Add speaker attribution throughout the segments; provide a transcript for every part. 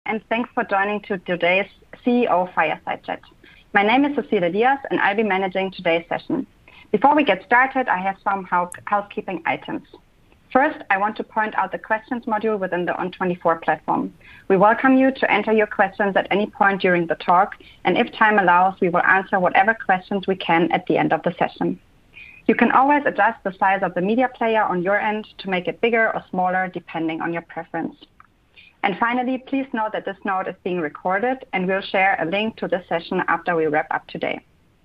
Speaker 1: and thanks for joining to today's CEO Fireside Chat. My name is Cecilia Diaz, and I'll be managing today's session. Before we get started, I have some housekeeping items. First, I want to point out the questions module within the On24 platform. We welcome you to enter your questions at any point during the talk, and if time allows, we will answer whatever questions we can at the end of the session. You can always adjust the size of the media player on your end to make it bigger or smaller, depending on your preference. And finally, please note that this note is being recorded, and we'll share a link to this session after we wrap up today.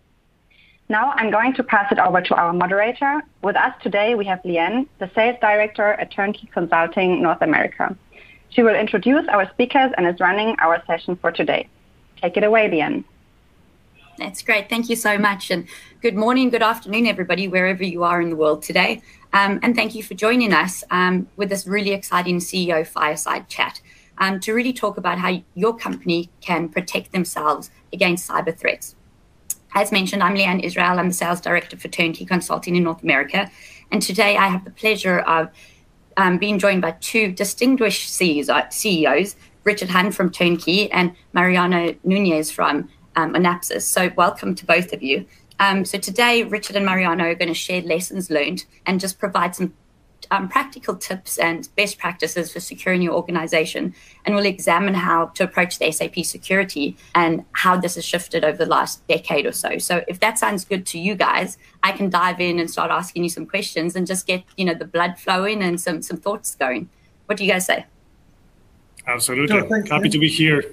Speaker 1: Now I'm going to pass it over to our moderator. With us today, we have Leanne, the Sales Director at Turnkey Consulting North America. She will introduce our speakers and is running our session for today. Take it away, Leanne.
Speaker 2: That's great. Thank you so much. And good morning, good afternoon, everybody, wherever you are in the world today. And thank you for joining us with this really exciting CEO Fireside Chat to really talk about how your company can protect themselves against cyber threats. As mentioned, I'm Leanne Israel. I'm the Sales Director for Turnkey Consulting in North America. And today I have the pleasure of being joined by two distinguished CEOs, Richard Hunt from Turnkey and Mariano Nunez from Anapsys. So welcome to both of you. So today, Richard and Mariano are going to share lessons learned and just provide some practical tips and best practices for securing your organization. And we'll examine how to approach the SAP security and how this has shifted over the last decade or so. So if that sounds good to you guys, I can dive in and start asking you some questions and just get, the blood flowing and some thoughts going. What do you guys say?
Speaker 3: Absolutely. Happy to be here.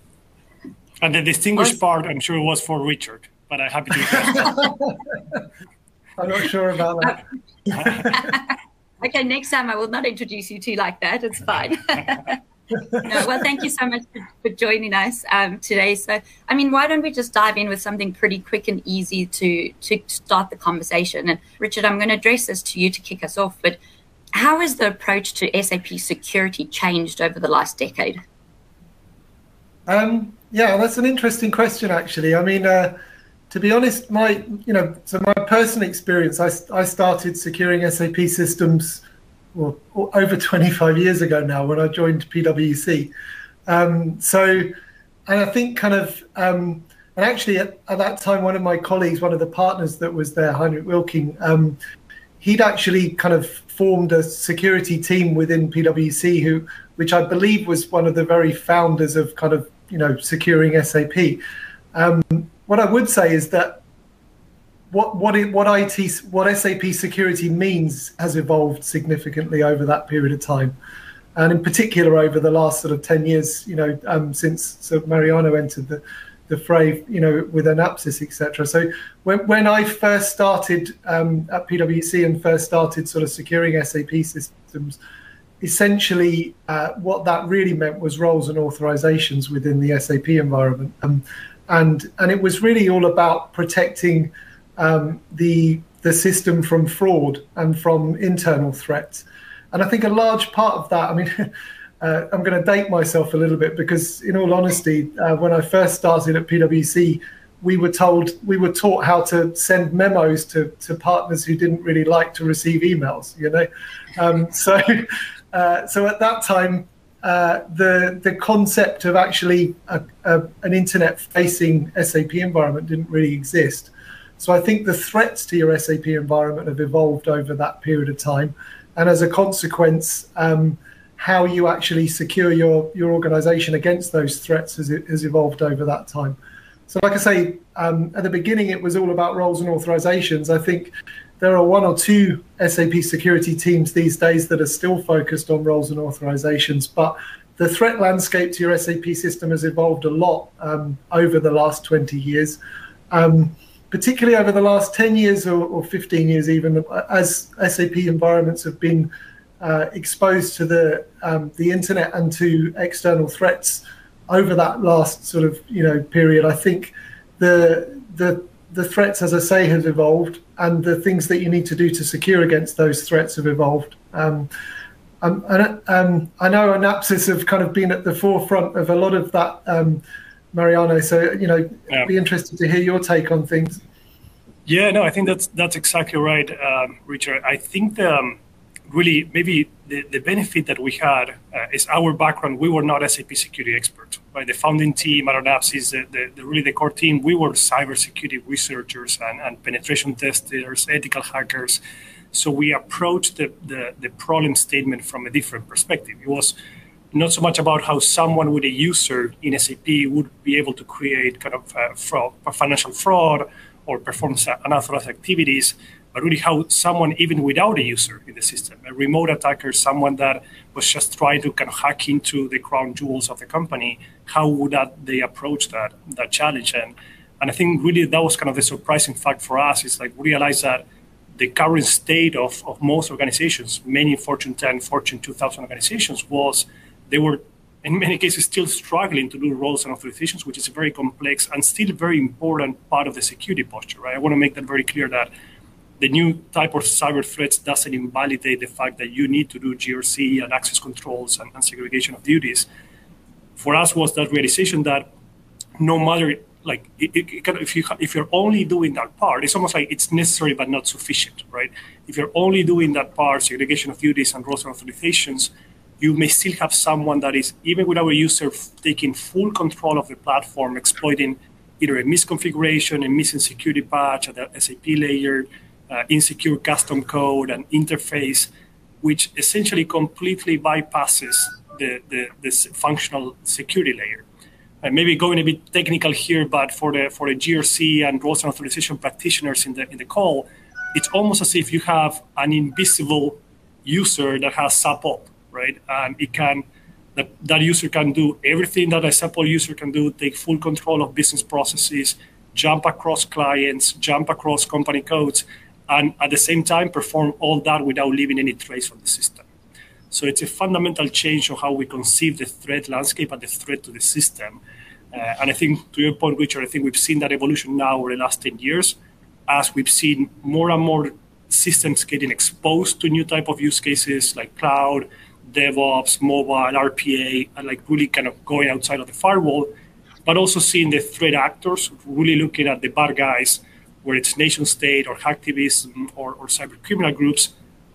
Speaker 3: And the distinguished part, I'm sure, was for Richard, but I'm happy to be here.
Speaker 4: I'm not sure about that.
Speaker 2: Okay, next time I will not introduce you two like that. It's fine. No, well, thank you so much for joining us today. So, why don't we just dive in with something pretty quick and easy to start the conversation? And Richard, I'm going to address this to you to kick us off, but how has the approach to SAP security changed over the last decade?
Speaker 4: Yeah, that's an interesting question, actually. To be honest, my personal experience, I started securing SAP systems over 25 years ago now when I joined PwC. And I think and actually at that time, one of my colleagues, one of the partners that was there, Heinrich Wilking, he'd actually kind of formed a security team within PwC, which I believe was one of the very founders of securing SAP. What I would say is that what SAP security means has evolved significantly over that period of time, and in particular over the last sort of 10 years, since Mariano entered the fray, with Anapsys, etc. So when I first started at PwC and first started sort of securing SAP systems, essentially, what that really meant was roles and authorizations within the SAP environment, and it was really all about protecting the system from fraud and from internal threats. And I think a large part of that, I'm going to date myself a little bit because, in all honesty, when I first started at PwC, we were taught how to send memos to partners who didn't really like to receive emails. So at that time, the concept of actually an internet-facing SAP environment didn't really exist. So I think the threats to your SAP environment have evolved over that period of time, and as a consequence, how you actually secure your organization against those threats has evolved over that time. So like I say, at the beginning, it was all about roles and authorizations. I think there are one or two SAP security teams these days that are still focused on roles and authorizations, but the threat landscape to your SAP system has evolved a lot over the last 20 years, particularly over the last 10 years or 15 years even, as SAP environments have been exposed to the internet and to external threats over that last sort of period. I think the threats, as I say, have evolved, and the things that you need to do to secure against those threats have evolved. And I know Anapsys have kind of been at the forefront of a lot of that, Mariano. So I'd be interested to hear your take on things.
Speaker 3: Yeah, no, I think that's exactly right, Richard. I think really, maybe the benefit that we had is our background. We were not SAP security experts, right? The founding team at Synapse, really the core team, we were cybersecurity researchers and penetration testers, ethical hackers. So we approached the problem statement from a different perspective. It was not so much about how someone with a user in SAP would be able to create kind of financial fraud or perform unauthorized activities, but really how someone, even without a user in the system, a remote attacker, someone that was just trying to kind of hack into the crown jewels of the company, how would they approach that challenge? And I think really that was kind of the surprising fact for us, is like we realized that the current state of most organizations, many Fortune 10, Fortune 2000 organizations, was they were in many cases still struggling to do roles and authorizations, which is a very complex and still very important part of the security posture, right? I want to make that very clear that the new type of cyber threats doesn't invalidate the fact that you need to do GRC and access controls and segregation of duties. For us was that realization that no matter, like, if you're only doing that part, it's almost like it's necessary but not sufficient, right? If you're only doing that part, segregation of duties and roles and authorizations, you may still have someone that is, even without a user, taking full control of the platform, exploiting either a misconfiguration, a missing security patch at the SAP layer, insecure custom code and interface, which essentially completely bypasses the functional security layer. And maybe going a bit technical here, but for the GRC and roles and authorization practitioners in the call, it's almost as if you have an invisible user that has SAP op, right? And that user can do everything that a SAP user can do, take full control of business processes, jump across clients, jump across company codes, and at the same time perform all that without leaving any trace on the system. So it's a fundamental change of how we conceive the threat landscape and the threat to the system. And I think, to your point, Richard, I think we've seen that evolution now over the last 10 years, as we've seen more and more systems getting exposed to new type of use cases like cloud, DevOps, mobile, RPA, and like really kind of going outside of the firewall, but also seeing the threat actors really looking at the bad guys, where it's nation state or hacktivism or cyber criminal groups,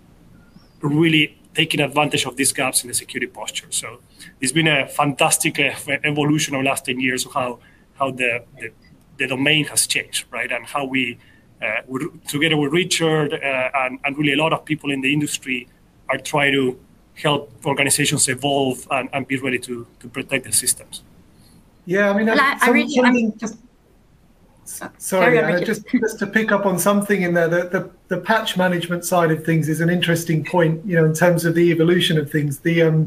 Speaker 3: really taking advantage of these gaps in the security posture. So it's been a fantastic evolution of the last 10 years of how the domain has changed, right? And how we, together with Richard and really a lot of people in the industry, are trying to help organizations evolve and be ready to protect their systems.
Speaker 4: Yeah, I mean, just to pick up on something in there, the patch management side of things is an interesting point, in terms of the evolution of things.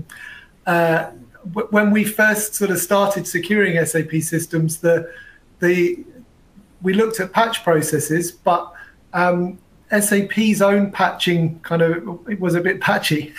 Speaker 4: When we first sort of started securing SAP systems, we looked at patch processes, but SAP's own patching it was a bit patchy.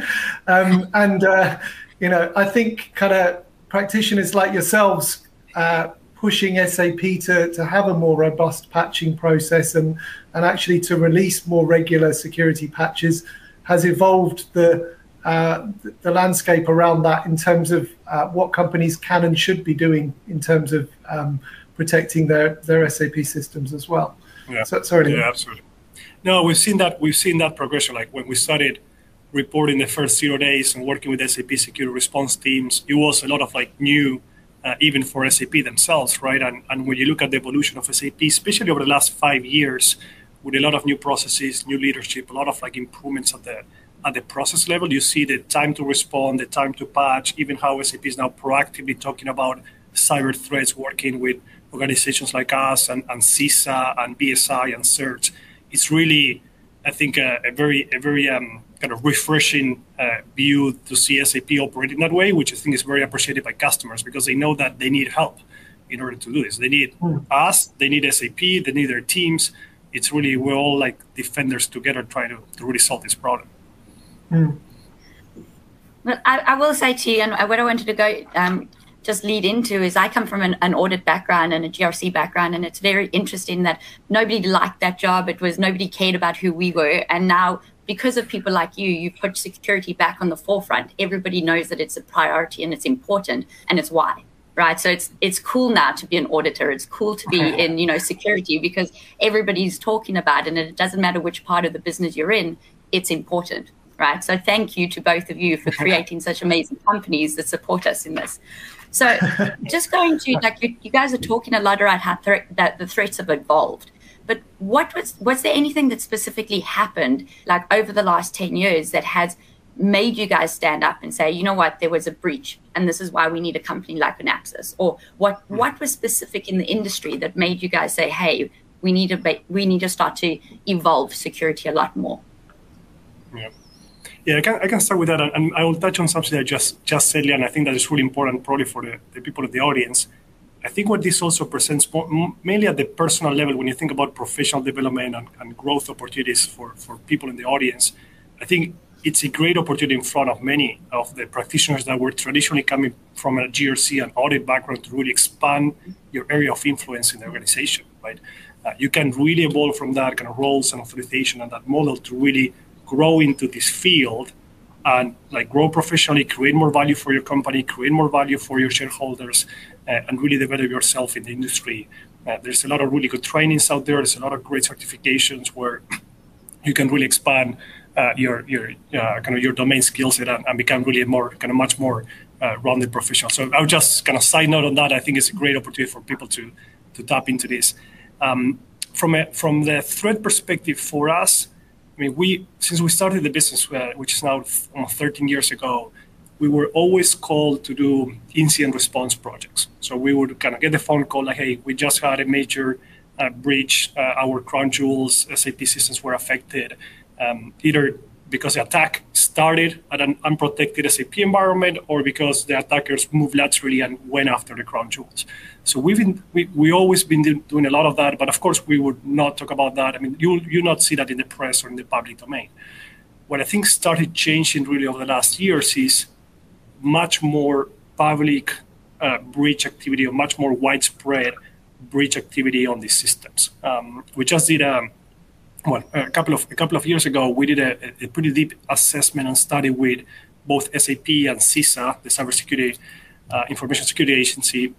Speaker 4: I think kind of practitioners like yourselves pushing SAP to have a more robust patching process and actually to release more regular security patches has evolved the landscape around that in terms of what companies can and should be doing in terms of protecting their SAP systems as well.
Speaker 3: Yeah.
Speaker 4: Sorry.
Speaker 3: Yeah, absolutely. No, we've seen that progression. Like when we started reporting the first 0 days and working with SAP security response teams, it was a lot of like new. Even for SAP themselves, right? And when you look at the evolution of SAP, especially over the last 5 years, with a lot of new processes, new leadership, a lot of like improvements at the process level, you see the time to respond, the time to patch, even how SAP is now proactively talking about cyber threats, working with organizations like us and CISA and BSI and CERT. It's really, I think, a very kind of refreshing view to see SAP operating that way, which I think is very appreciated by customers because they know that they need help in order to do this. They need us, they need SAP, they need their teams. It's really, we're all like defenders together trying to really solve this problem.
Speaker 2: Well, I will say to you, and what I wanted to go just lead into is I come from an audit background and a GRC background, and it's very interesting that nobody liked that job. Nobody cared about who we were. And now, because of people like you put security back on the forefront. Everybody knows that it's a priority and it's important, and it's why, right? So it's cool now to be an auditor. It's cool to be in, security because everybody's talking about it, and it doesn't matter which part of the business you're in, it's important. right? So thank you to both of you for creating such amazing companies that support us in this. So just going to, like, you guys are talking a lot about how that the threats have evolved. But was there anything that specifically happened, like over the last 10 years, that has made you guys stand up and say, you know what, there was a breach, and this is why we need a company like Synapsys? Or what was specific in the industry that made you guys say, hey, we need to start to evolve security a lot more?
Speaker 3: Yeah, I can start with that, and I will touch on something I just said, Leanne. I think that is really important, probably for the people in the audience. I think what this also presents mainly at the personal level, when you think about professional development and growth opportunities for people in the audience, I think it's a great opportunity in front of many of the practitioners that were traditionally coming from a GRC and audit background to really expand your area of influence in the organization, right? You can really evolve from that kind of roles and authorization and that model to really grow into this field and like grow professionally, create more value for your company, create more value for your shareholders, and really develop yourself in the industry. There's a lot of really good trainings out there. There's a lot of great certifications where you can really expand your kind of your domain skill set and become really a more kind of much more rounded professional. So I'll just kind of side note on that. I think it's a great opportunity for people to tap into this. From the threat perspective for us, I mean, since we started the business, which is now almost 13 years ago, we were always called to do incident response projects. So we would kind of get the phone call like, hey, we just had a major breach. Our crown jewels, SAP systems were affected, either because the attack started at an unprotected SAP environment or because the attackers moved laterally and went after the crown jewels. So we always been doing a lot of that, but of course we would not talk about that. I mean, you not see that in the press or in the public domain. What I think started changing really over the last years is much more public breach activity or much more widespread breach activity on these systems. We just did a couple of years ago, we did a pretty deep assessment and study with both SAP and CISA, the Cybersecurity Information Security Agency,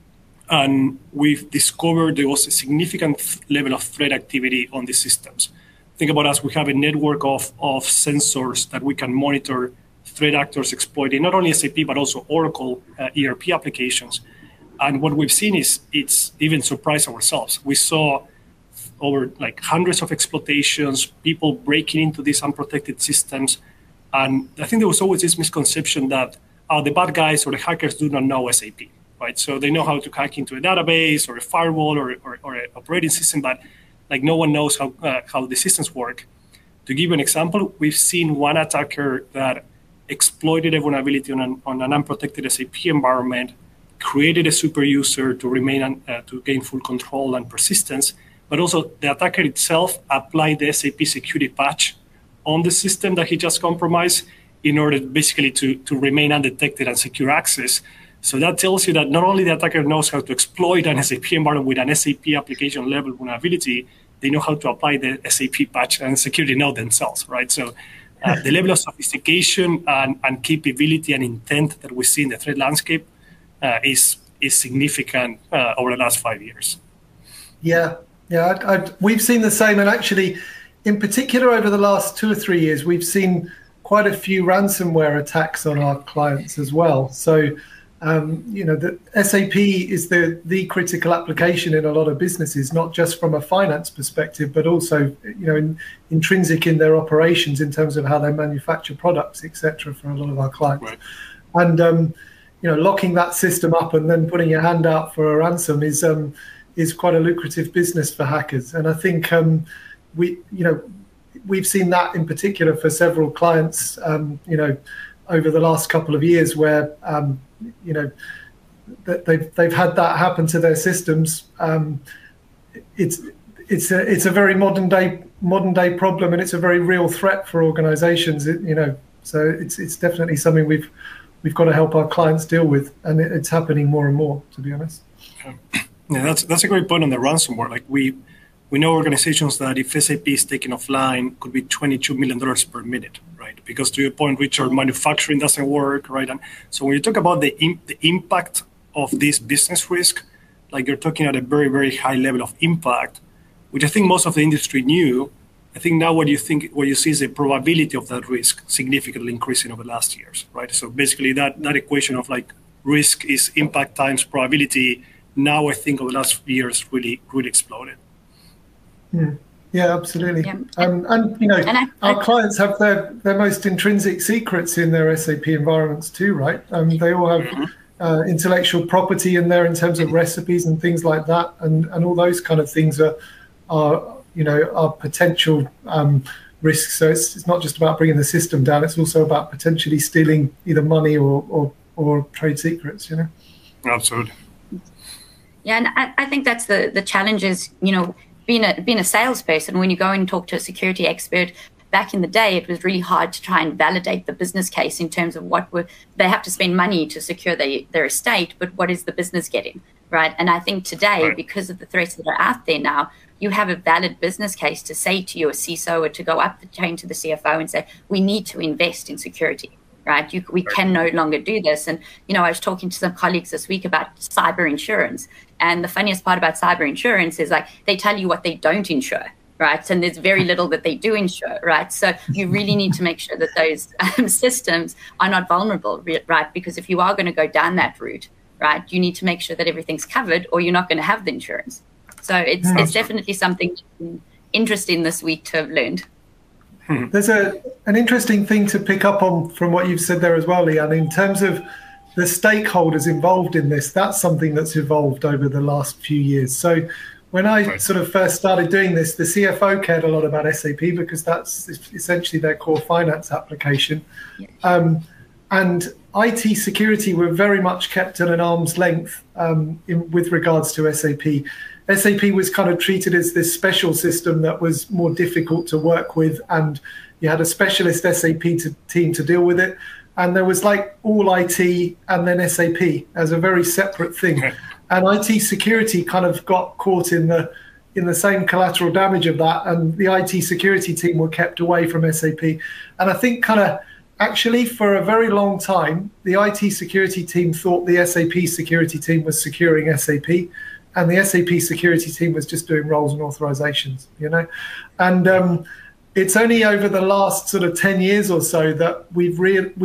Speaker 3: and we've discovered there was a significant level of threat activity on these systems. Think about us, we have a network of sensors that we can monitor threat actors exploiting not only SAP, but also Oracle ERP applications. And what we've seen is it's even surprised ourselves. We saw over like hundreds of exploitations, people breaking into these unprotected systems. And I think there was always this misconception that the bad guys or the hackers do not know SAP, right? So they know how to hack into a database or a firewall or an operating system, but like no one knows how the systems work. To give you an example, we've seen one attacker that exploited a vulnerability on an unprotected SAP environment, created a super user to gain full control and persistence, but also the attacker itself applied the SAP security patch on the system that he just compromised in order basically to remain undetected and secure access. So that tells you that not only the attacker knows how to exploit an SAP environment with an SAP application level vulnerability, they know how to apply the SAP patch and security node themselves, right? So the level of sophistication and capability and intent that we see in the threat landscape is significant over the last 5 years.
Speaker 4: Yeah, we've seen the same, and actually, in particular, over the last 2 or 3 years, we've seen quite a few ransomware attacks on our clients as well. So, the SAP is the critical application in a lot of businesses, not just from a finance perspective, but also, intrinsic in their operations in terms of how they manufacture products, etc. for a lot of our clients. Right. And locking that system up and then putting your hand out for a ransom is quite a lucrative business for hackers. And I think we've seen that in particular for several clients, over the last couple of years where, that they've had that happen to their systems. It's a very modern day problem, and it's a very real threat for organizations. So it's definitely something we've got to help our clients deal with, and it's happening more and more, to be honest.
Speaker 3: Yeah, that's a great point on the ransomware. Like we know organizations that if SAP is taken offline, could be $22 million per minute, right? Because to your point, Richard, manufacturing doesn't work, right? And so when you talk about the impact of this business risk, like you're talking at a very, very high level of impact, which I think most of the industry knew, I think now what you see is the probability of that risk significantly increasing over the last years, right? So basically that equation of like risk is impact times probability. Now I think over the last few years really exploded.
Speaker 4: Yeah, absolutely. Yeah. And you know, our clients have their most intrinsic secrets in their SAP environments too, right? They all have intellectual property in there in terms of recipes and things like that, and all those kind of things are potential risks. So it's not just about bringing the system down; it's also about potentially stealing either money or trade secrets. You know.
Speaker 3: Absolutely.
Speaker 2: Yeah, and I think that's the challenge is, you know, being a salesperson, when you go and talk to a security expert, back in the day, it was really hard to try and validate the business case in terms of they have to spend money to secure their estate, but what is the business getting, right? And I think today, because of the threats that are out there now, you have a valid business case to say to your CISO or to go up the chain to the CFO and say, we need to invest in security. Right, we can no longer do this. And, you know, I was talking to some colleagues this week about cyber insurance. And the funniest part about cyber insurance is like they tell you what they don't insure, right? And there's very little that they do insure, right? So you really need to make sure that those systems are not vulnerable, right? Because if you are going to go down that route, right, you need to make sure that everything's covered or you're not going to have the insurance. So it's definitely something interesting this week to have learned.
Speaker 4: There's an interesting thing to pick up on from what you've said there as well, Leanne, in terms of the stakeholders involved in this. That's something that's evolved over the last few years. So when I sort of first started doing this, the CFO cared a lot about SAP because that's essentially their core finance application. And IT security were very much kept at an arm's length with regards to SAP. SAP was kind of treated as this special system that was more difficult to work with, and you had a specialist SAP team to deal with it. And there was like all IT and then SAP as a very separate thing. And IT security kind of got caught in the same collateral damage of that, and the IT security team were kept away from SAP. And I think kind of actually for a very long time, the IT security team thought the SAP security team was securing SAP. And the SAP security team was just doing roles and authorizations, you know. And it's only over the last sort of 10 years or so that we've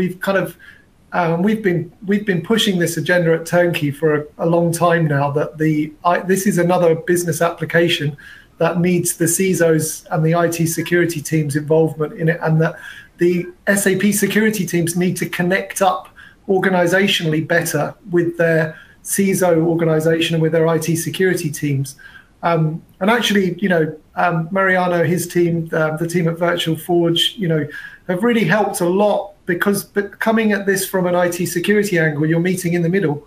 Speaker 4: been pushing this agenda at Turnkey for a long time now. That this is another business application that needs the CISOs and the IT security teams' involvement in it, and that the SAP security teams need to connect up organizationally better with their CISO organization and with their IT security teams. And actually, you know, Mariano, his team, the team at Virtual Forge, you know, have really helped a lot because coming at this from an IT security angle, you're meeting in the middle.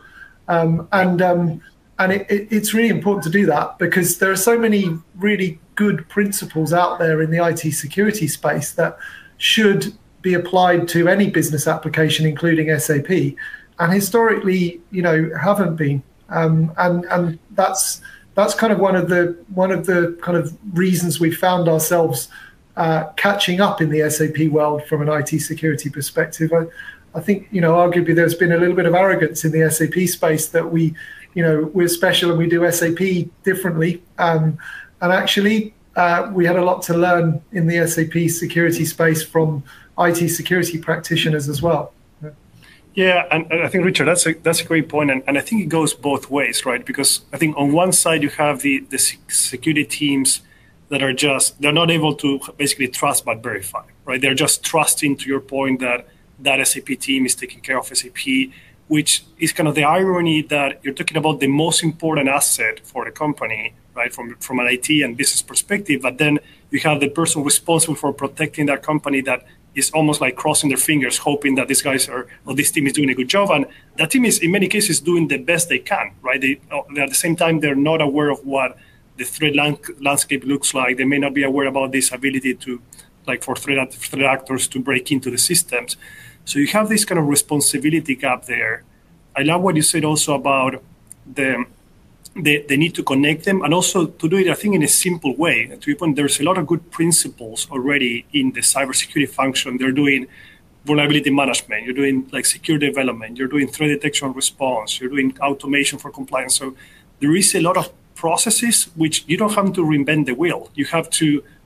Speaker 4: And it's really important to do that because there are so many really good principles out there in the IT security space that should be applied to any business application, including SAP. And historically, you know, haven't been, and that's kind of one of the kind of reasons we found ourselves catching up in the SAP world from an IT security perspective. I think, you know, arguably there's been a little bit of arrogance in the SAP space that we're special and we do SAP differently, and actually we had a lot to learn in the SAP security space from IT security practitioners as well.
Speaker 3: Yeah, and I think, Richard, that's a great point, and I think it goes both ways, right? Because I think on one side you have the security teams that they're not able to basically trust but verify, right? They're just trusting, to your point, that SAP team is taking care of SAP, which is kind of the irony that you're talking about the most important asset for the company, right? From an IT and business perspective, but then you have the person responsible for protecting that company that is almost like crossing their fingers, hoping that these guys or this team is doing a good job. And that team is, in many cases, doing the best they can, right? They at the same time, they're not aware of what the threat landscape looks like. They may not be aware about this ability to, like, for threat actors to break into the systems. So you have this kind of responsibility gap there. I love what you said also about the need to connect them and also to do it, I think, in a simple way. To your point, there's a lot of good principles already in the cybersecurity function. They're doing vulnerability management, you're doing like secure development, you're doing threat detection response, you're doing automation for compliance. So there is a lot of processes which you don't have to reinvent the wheel. You have to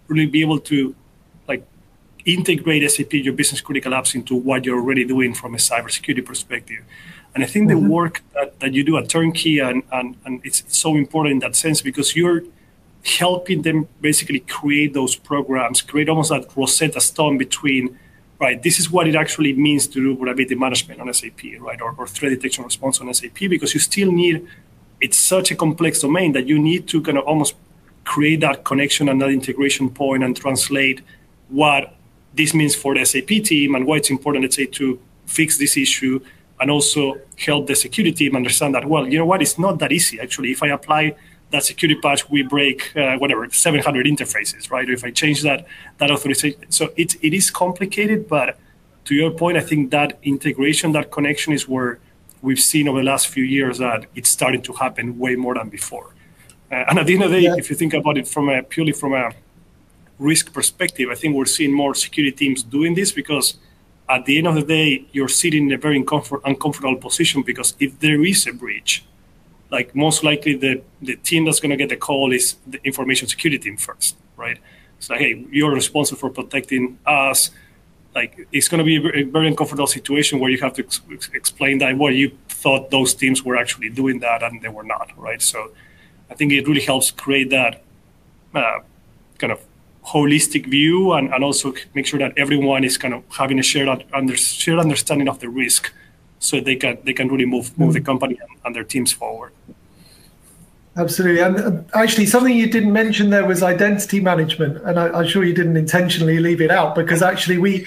Speaker 3: really be able to integrate SAP, your business critical apps, into what you're already doing from a cybersecurity perspective. And I think the work that you do at Turnkey, and it's so important in that sense, because you're helping them basically create those programs, create almost that Rosetta Stone between, right, this is what it actually means to do vulnerability management on SAP, right, or threat detection response on SAP, because you still need, it's such a complex domain that you need to kind of almost create that connection and that integration point and translate what this means for the SAP team and why it's important, let's say, to fix this issue, and also help the security team understand that, well, you know what, it's not that easy. Actually, if I apply that security patch, we break 700 interfaces, right? Or if I change that authorization. So it is complicated, but to your point, I think that integration, that connection is where we've seen over the last few years that it's starting to happen way more than before. And at the end of the day, if you think about it purely from a risk perspective, I think we're seeing more security teams doing this, because at the end of the day, you're sitting in a very uncomfortable position, because if there is a breach, like most likely the team that's going to get the call is the information security team first, right? It's like, hey, you're responsible for protecting us. Like, it's going to be a very uncomfortable situation where you have to explain that, well, you thought those teams were actually doing that and they were not, right? So I think it really helps create that kind of holistic view, and also make sure that everyone is kind of having a shared understanding of the risk, so they can really move the company and their teams forward.
Speaker 4: Absolutely. And actually, something you didn't mention there was identity management, and I'm sure you didn't intentionally leave it out, because actually we've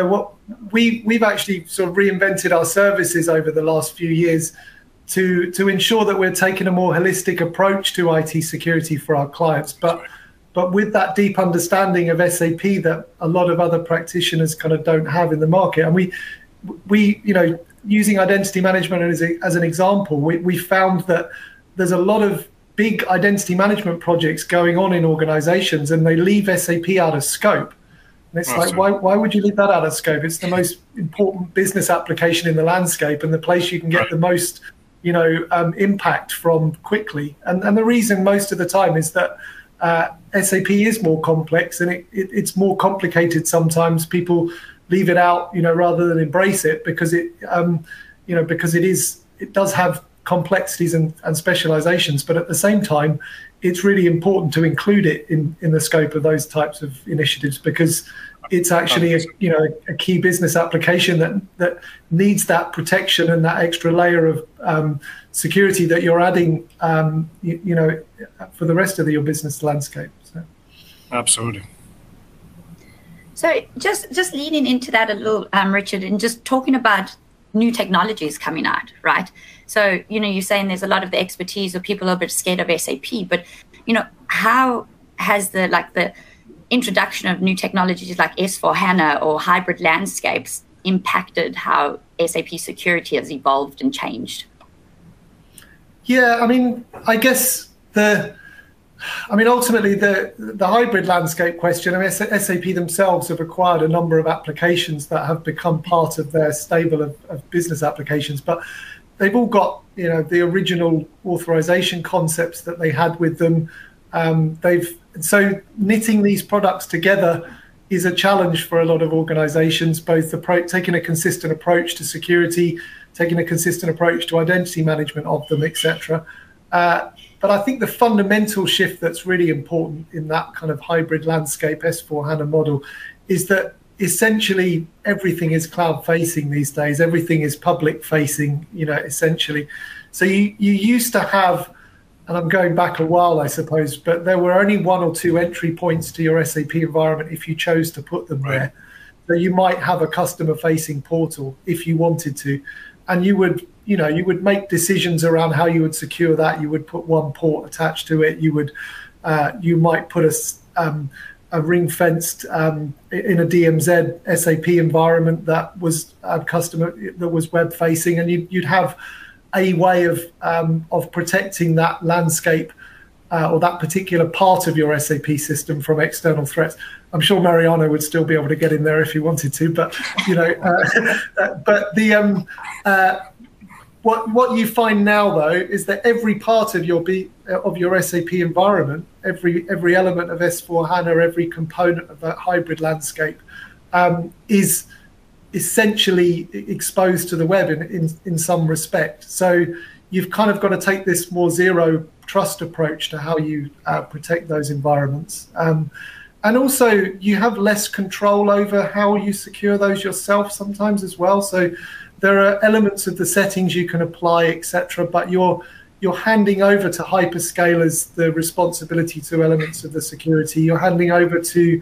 Speaker 4: actually sort of reinvented our services over the last few years to ensure that we're taking a more holistic approach to IT security for our clients, but with that deep understanding of SAP that a lot of other practitioners kind of don't have in the market. And we using identity management as an example, we found that there's a lot of big identity management projects going on in organizations, and they leave SAP out of scope. And it's like, why would you leave that out of scope? It's the most important business application in the landscape, and the place you can get the most impact from quickly. And the reason most of the time is that SAP is more complex, and it's more complicated sometimes. People leave it out, rather than embrace it, because it does have complexities and specializations. But at the same time, it's really important to include it in the scope of those types of initiatives, because it's actually a key business application that needs that protection and that extra layer of security that you're adding, for the rest of your business landscape. So.
Speaker 3: Absolutely.
Speaker 2: So just leading into that a little, Richard, and just talking about new technologies coming out, right? So, you're saying there's a lot of the expertise, or people are a bit scared of SAP, but, how has the introduction of new technologies like S/4HANA or hybrid landscapes impacted how SAP security has evolved and changed?
Speaker 4: Yeah, I guess ultimately the hybrid landscape question, SAP themselves have acquired a number of applications that have become part of their stable of business applications, but they've all got, the original authorization concepts that they had with them. So knitting these products together is a challenge for a lot of organizations, both taking a consistent approach to security, taking a consistent approach to identity management of them, etc. But I think the fundamental shift that's really important in that kind of hybrid landscape S/4HANA model is that essentially everything is cloud facing these days. Everything is public facing, essentially. So you used to have, and I'm going back a while, I suppose, but there were only one or two entry points to your SAP environment if you chose to put them there. So you might have a customer facing portal if you wanted to, and you would make decisions around how you would secure that. You would put one port attached to it. You might put a ring fenced in a DMZ SAP environment that was web facing, and you'd have a way of protecting that landscape or that particular part of your SAP system from external threats. I'm sure Mariano would still be able to get in there if he wanted to, but what you find now, though, is that every part of your SAP environment, every element of S/4HANA, every component of that hybrid landscape, is essentially exposed to the web in some respect. So you've kind of got to take this more zero trust approach to how you protect those environments. And also, you have less control over how you secure those yourself sometimes as well. So there are elements of the settings you can apply, etc., but you're handing over to hyperscalers the responsibility to elements of the security. You're handing over to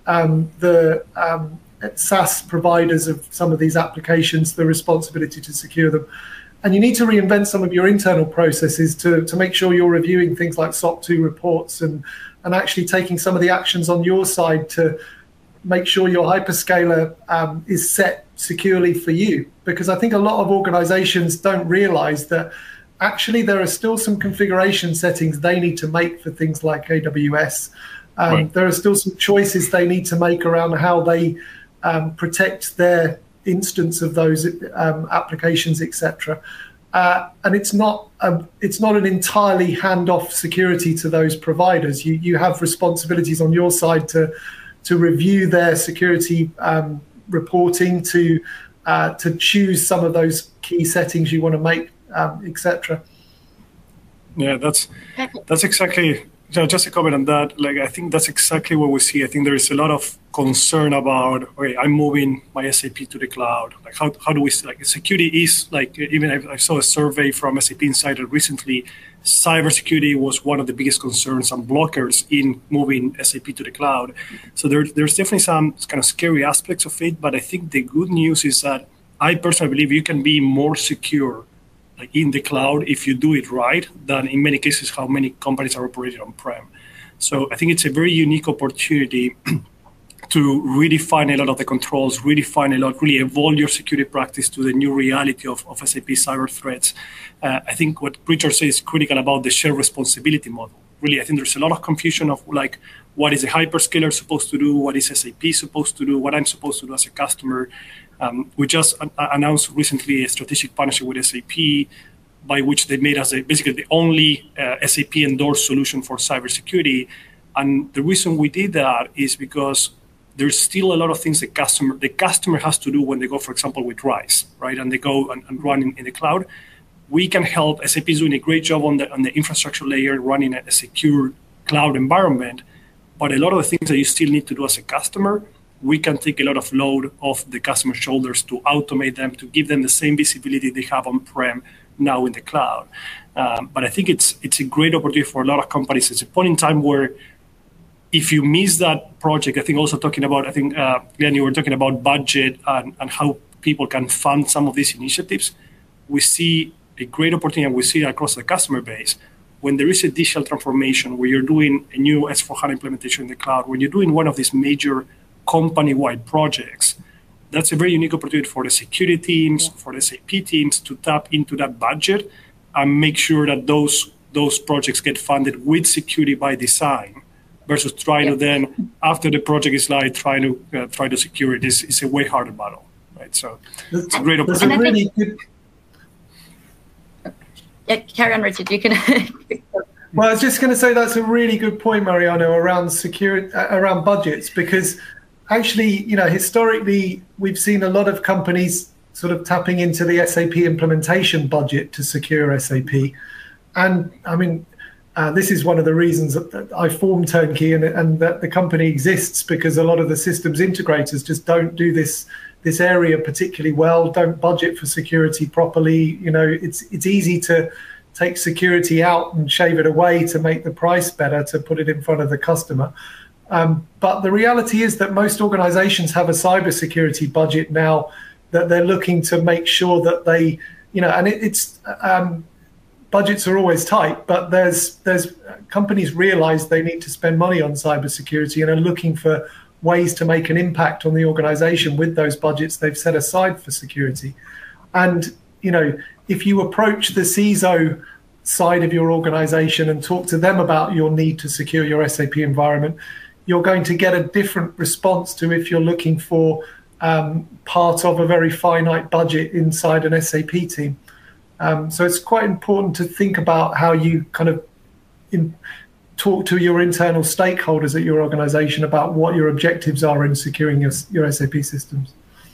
Speaker 4: the SaaS providers of some of these applications the responsibility to secure them. And you need to reinvent some of your internal processes to make sure you're reviewing things like SOC 2 reports and actually taking some of the actions on your side to make sure your hyperscaler is set securely for you. Because I think a lot of organizations don't realize that actually there are still some configuration settings they need to make for things like AWS. Right. There are still some choices they need to make around how they protect their instance of those applications, etc. And it's not an entirely hand-off security to those providers. You have responsibilities on your side to review their security reporting, to choose some of those key settings you want to make, etc.
Speaker 3: Yeah, that's exactly. Just a comment on that. Like, I think that's exactly what we see. I think there is a lot of concern about, okay, I'm moving my SAP to the cloud. Like, how do we, like, security is, like, even I saw a survey from SAP Insider recently, cybersecurity was one of the biggest concerns and blockers in moving SAP to the cloud. So there's definitely some kind of scary aspects of it, but I think the good news is that I personally believe you can be more secure like in the cloud if you do it right than in many cases how many companies are operating on-prem. So I think it's a very unique opportunity to redefine a lot of the controls, really evolve your security practice to the new reality of SAP cyber threats. I think what Richard says is critical about the shared responsibility model. Really, I think there's a lot of confusion of like, what is a hyperscaler supposed to do? What is SAP supposed to do? What I'm supposed to do as a customer? We just announced recently a strategic partnership with SAP by which they made us basically the only SAP endorsed solution for cybersecurity. And the reason we did that is because there's still a lot of things the customer has to do when they go, for example, with RISE, right? And they go and run in the cloud. We can help. SAP is doing a great job on the infrastructure layer, running a secure cloud environment. But a lot of the things that you still need to do as a customer, we can take a lot of load off the customer's shoulders to automate them, to give them the same visibility they have on-prem now in the cloud. But I think it's a great opportunity for a lot of companies. It's a point in time where if you miss that project, I think also talking about, Glenn, you were talking about budget and how people can fund some of these initiatives. We see a great opportunity, and we see it across the customer base. When there is a digital transformation, where you're doing a new S/4HANA implementation in the cloud, when you're doing one of these major company-wide projects, that's a very unique opportunity for the security teams, for the SAP teams to tap into that budget and make sure that those projects get funded with security by design, versus trying to then, after the project is live, try to secure it. It's a way harder battle, right? So it's a great opportunity.
Speaker 2: Yeah, carry on, Richard. You can.
Speaker 4: Well, I was just going to say that's a really good point, Mariano, around around budgets, because actually, historically, we've seen a lot of companies sort of tapping into the SAP implementation budget to secure SAP. And I mean, this is one of the reasons that I formed Turnkey and that the company exists, because a lot of the systems integrators just don't do this area particularly well, don't budget for security properly. It's easy to take security out and shave it away to make the price better, to put it in front of the customer. But the reality is that most organizations have a cybersecurity budget now that they're looking to make sure that they, and budgets are always tight, but there's companies realize they need to spend money on cybersecurity and are looking for ways to make an impact on the organization with those budgets they've set aside for security. And, if you approach the CISO side of your organization and talk to them about your need to secure your SAP environment, you're going to get a different response to if you're looking for part of a very finite budget inside an SAP team. So it's quite important to think about how you kind of talk to your internal stakeholders at your organization about what your objectives are in securing your SAP systems.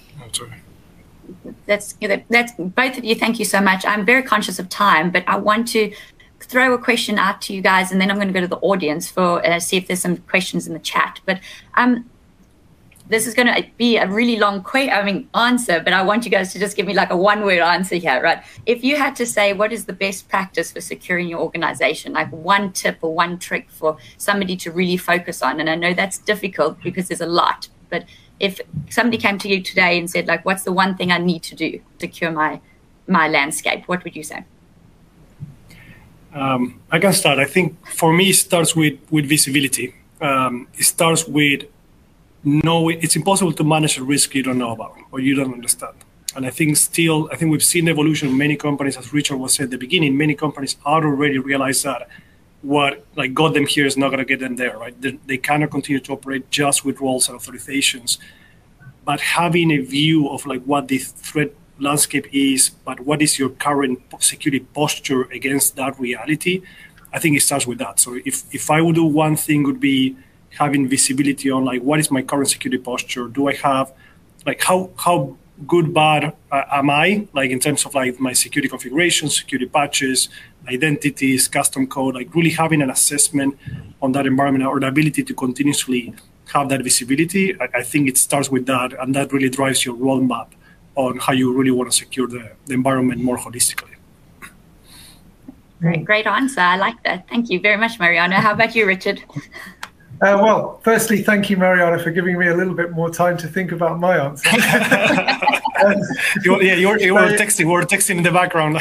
Speaker 2: That's both of you. Thank you so much. I'm very conscious of time, but I want to throw a question out to you guys, and then I'm going to go to the audience for see if there's some questions in the chat. But this is going to be a really long answer, but I want you guys to just give me like a one-word answer here, right? If you had to say what is the best practice for securing your organization, like one tip or one trick for somebody to really focus on, and I know that's difficult because there's a lot, but if somebody came to you today and said, like, what's the one thing I need to do to secure my landscape, what would you say?
Speaker 3: I can start. I think for me, it starts with visibility. It starts with it's impossible to manage a risk you don't know about or you don't understand. And I think we've seen the evolution of many companies, as Richard was saying at the beginning. Many companies are already realized that what got them here is not going to get them there, right? They cannot continue to operate just with roles and authorizations. But having a view of what the threat landscape is, but what is your current security posture against that reality, I think it starts with that. So if I would do one thing, would be having visibility on what is my current security posture? Do I have how good, bad am I in terms of my security configuration, security patches, identities, custom code, really having an assessment on that environment or the ability to continuously have that visibility. I think it starts with that, and that really drives your roadmap on how you really want to secure the environment more holistically.
Speaker 2: Great answer. I like that. Thank you very much, Mariana. How about you, Richard?
Speaker 4: Well, firstly, thank you, Mariana, for giving me a little bit more time to think about my answer.
Speaker 3: You were texting in the background.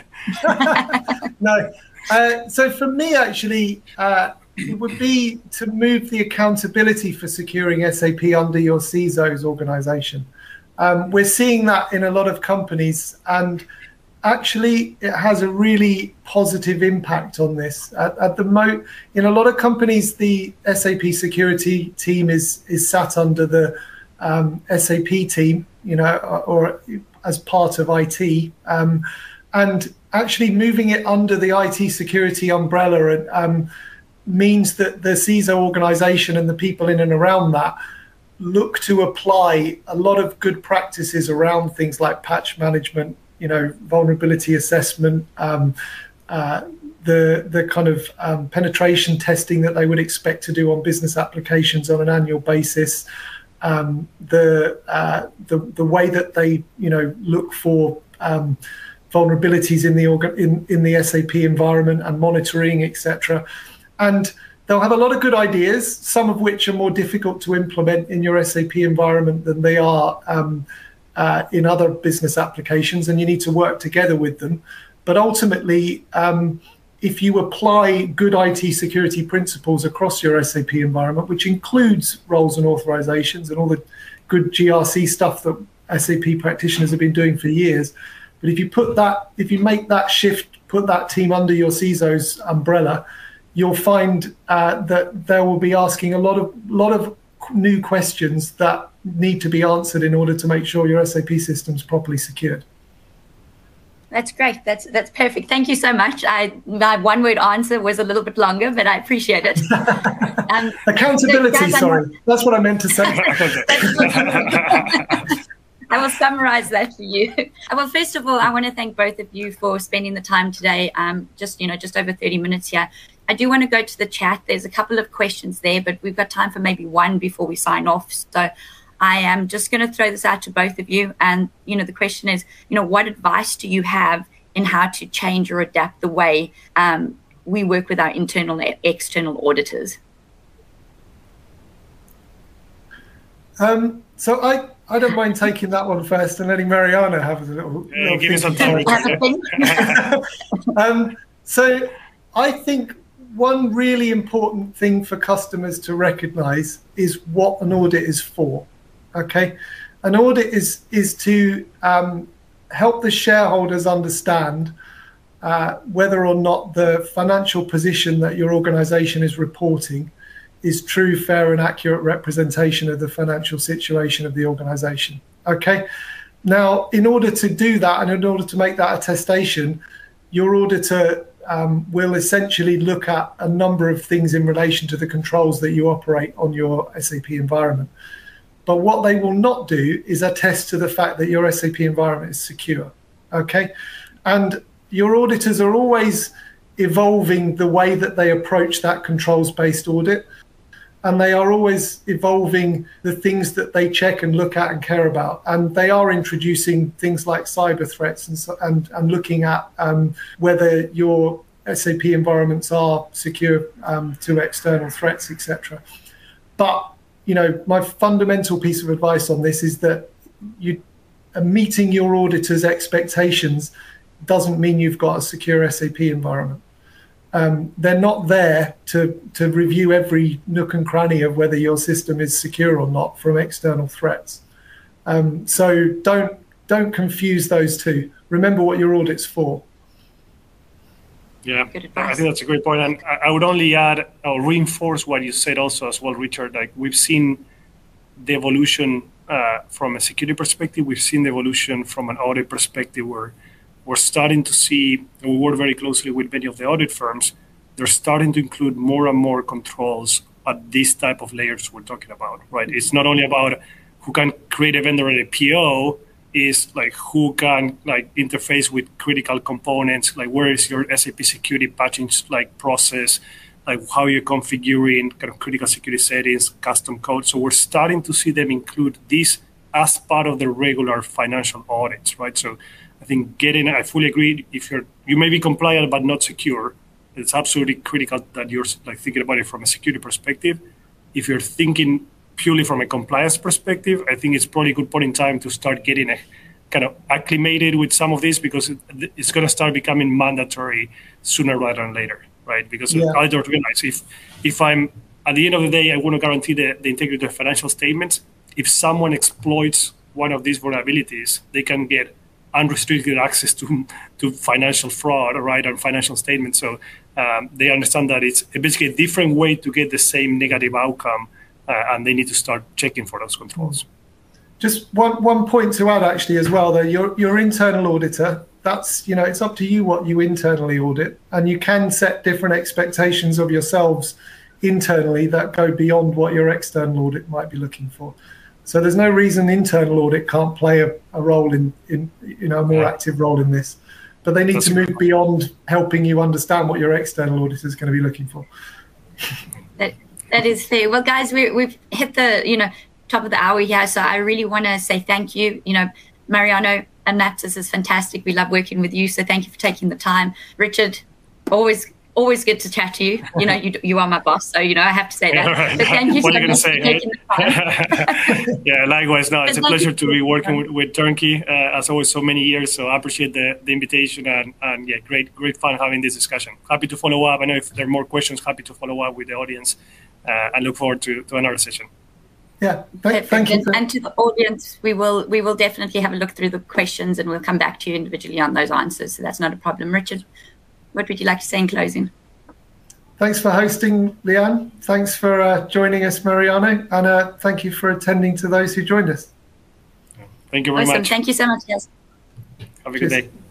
Speaker 4: No. So for me, actually, it would be to move the accountability for securing SAP under your CISO's organization. We're seeing that in a lot of companies, and actually it has a really positive impact on this. In a lot of companies, the SAP security team is sat under the SAP team, or as part of IT, and actually moving it under the IT security umbrella means that the CISO organization and the people in and around that look to apply a lot of good practices around things like patch management, vulnerability assessment, the kind of penetration testing that they would expect to do on business applications on an annual basis, the way that they look for vulnerabilities in the SAP environment and monitoring, etc. And they'll have a lot of good ideas, some of which are more difficult to implement in your SAP environment than they are in other business applications, and you need to work together with them. But ultimately, if you apply good IT security principles across your SAP environment, which includes roles and authorizations and all the good GRC stuff that SAP practitioners have been doing for years, but if you make that shift, put that team under your CISO's umbrella, you'll find that they will be asking a lot of new questions that need to be answered in order to make sure your SAP system's properly secured.
Speaker 2: That's great. That's perfect. Thank you so much. My one-word answer was a little bit longer, but I appreciate it.
Speaker 4: Accountability, sorry. That's what I meant to say.
Speaker 2: I will summarize that for you. Well, first of all, I want to thank both of you for spending the time today. Just over 30 minutes here. I do want to go to the chat. There's a couple of questions there, but we've got time for maybe one before we sign off. So I am just going to throw this out to both of you. And, the question is, what advice do you have in how to change or adapt the way we work with our internal and external auditors?
Speaker 4: So I don't mind taking that one first and letting Mariana have a little
Speaker 3: give me some time.
Speaker 4: So I think one really important thing for customers to recognize is what an audit is for. Okay, an audit is to help the shareholders understand whether or not the financial position that your organization is reporting is true, fair, and accurate representation of the financial situation of the organization. Okay, Now, in order to do that and in order to make that attestation, your auditor will essentially look at a number of things in relation to the controls that you operate on your SAP environment. But what they will not do is attest to the fact that your SAP environment is secure, okay? And your auditors are always evolving the way that they approach that controls-based audit, and they are always evolving the things that they check and look at and care about. And they are introducing things like cyber threats and looking at whether your SAP environments are secure to external threats, etc. But my fundamental piece of advice on this is that meeting your auditor's expectations doesn't mean you've got a secure SAP environment. They're not there to review every nook and cranny of whether your system is secure or not from external threats. So don't confuse those two. Remember what your audit's for.
Speaker 3: Yeah, I think that's a great point. And I would only add or reinforce what you said also as well, Richard. Like, we've seen the evolution from a security perspective. We've seen the evolution from an audit perspective, where we're starting to see, and we work very closely with many of the audit firms, they're starting to include more and more controls at these type of layers we're talking about, right? It's not only about who can create a vendor and a PO, is like who can interface with critical components, like where is your SAP security patching process, like how you're configuring kind of critical security settings, custom code. So we're starting to see them include this as part of the regular financial audits, right? So I think I fully agree, if you may be compliant but not secure, it's absolutely critical that you're thinking about it from a security perspective. If you're thinking purely from a compliance perspective, I think it's probably a good point in time to start getting kind of acclimated with some of this, because it's going to start becoming mandatory sooner rather than later, right? Because I don't realize if I'm, at the end of the day, I want to guarantee the integrity of financial statements. If someone exploits one of these vulnerabilities, they can get unrestricted access to financial fraud, right, and financial statements. So they understand that it's basically a different way to get the same negative outcome, and they need to start checking for those controls.
Speaker 4: Just one point to add, actually, as well, though, your internal auditor, that's, it's up to you what you internally audit, and you can set different expectations of yourselves internally that go beyond what your external audit might be looking for. So there's no reason internal audit can't play a role in a more active role in this, but they need to move beyond helping you understand what your external auditor is going to be looking for.
Speaker 2: That is fair. Well, guys, we've hit the top of the hour here, so I really want to say thank you. Mariano, Anaptys is fantastic. We love working with you, so thank you for taking the time. Richard, always good to chat to you. You are my boss, so I have to say that.
Speaker 3: Right.
Speaker 2: So thank you so much
Speaker 3: for taking the time. Yeah, likewise. No, it's a pleasure to be working with Turnkey, as always, so many years. So I appreciate the invitation, and yeah, great fun having this discussion. Happy to follow up. I know if there are more questions, happy to follow up with the audience, and look forward to another session.
Speaker 4: Yeah, thank you.
Speaker 2: And to the audience, we will definitely have a look through the questions, and we'll come back to you individually on those answers. So that's not a problem. Richard, what would you like to say in closing?
Speaker 4: Thanks for hosting, Leanne. Thanks for joining us, Mariano. And thank you for attending to those who joined us.
Speaker 3: Thank you very much.
Speaker 2: Thank you so much, guys.
Speaker 3: Have a good day.